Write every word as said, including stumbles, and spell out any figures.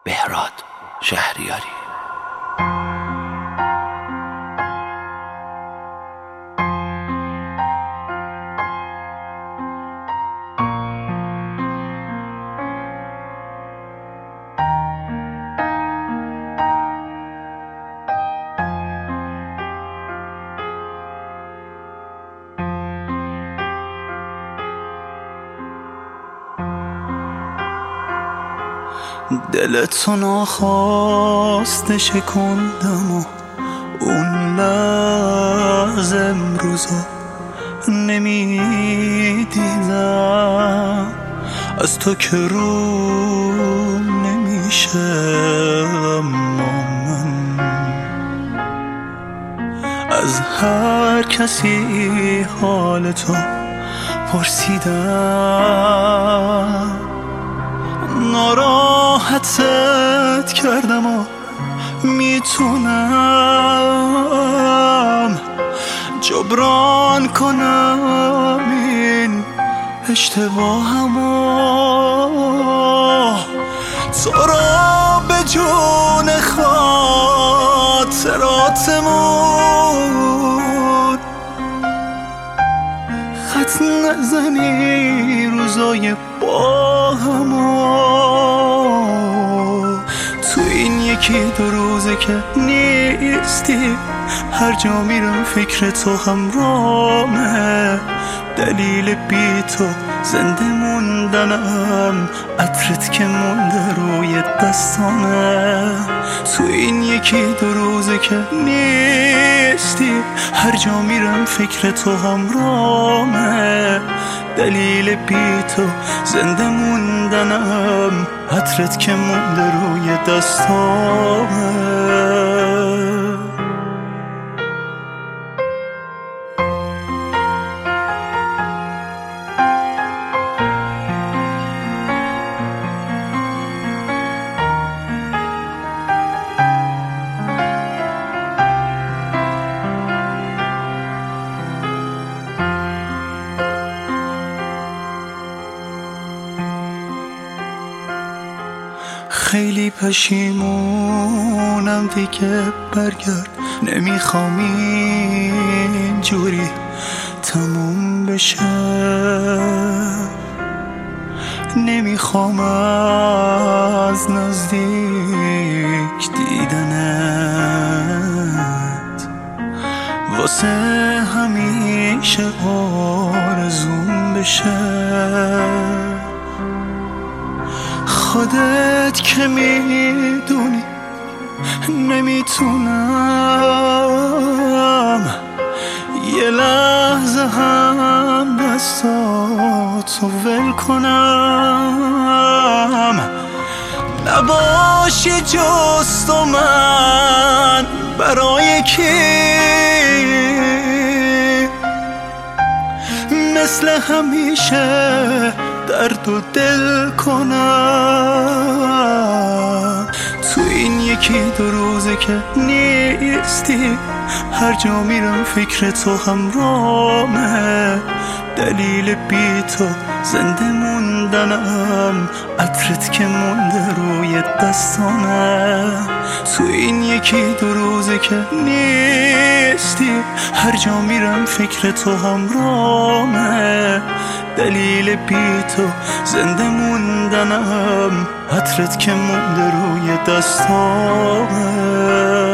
بهراد شهریاری. دلتو ناخواسته شکندم و اون لحظه امروزو نمیدیدم، از تو که رو نمیشه. اما من از هر کسی حالتو پرسیدم، ناراحتت کردم و میتونم جبران کنم این اشتباهمو. تو را به جون خاطراتمون خط نزنی روزای با همو. تو این یکی دو روزه که نیستی، هر جا میرم فکر تو همرامه. دلیل بی تو زنده موندنم، عطرت که مونده روی دستانه. تو این یکی دو روزه که نیستی، هر جا میرم فکر تو همرامه. دلیل بی تو زنده موندنم، عطرت که مونده روی دستانه. خیلی پشیمونم دیگه، برگرد نمیخوام اینجوری تموم بشه. نمیخوام از نزدیک دیدنت، واسه همیشه آرزوم بشه. خودت که میدونی نمیتونم یه لحظه هم دستاتو ول کنم. نباشی جز تو من برای کی مثل همیشه درد و دل کنم. تو این یکی دو روزه که نیستی، هر جا میرم فکر تو همرامه. دلیل بی تو زنده موندنم، عطرت که مونده روی دستانه. تو این یکی دو روزه که نیستی، هر جا میرم فکر تو همرامه. دلیل بی تو زنده موندنم، عطرت که مونده روی دستانه.